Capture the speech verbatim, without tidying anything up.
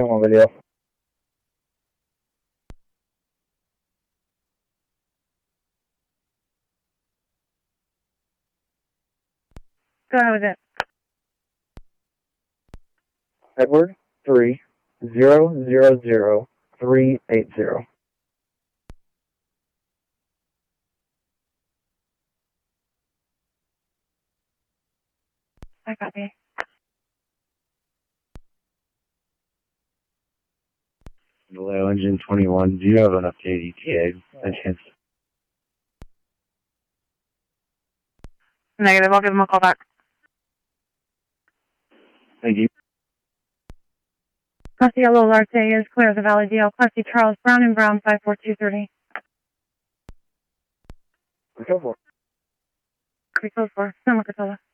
One video. Go ahead with it. Edward three zero zero zero three eight zero. I copy. Below engine twenty-one, do you have an updated E T A by chance? Negative, I'll give them a call back. Thank you. Class C Yellow Larce is clear of the Valley D L. Class C Charles Brown and Brown five four two thirty. Go for it. Code four, San Marcatola.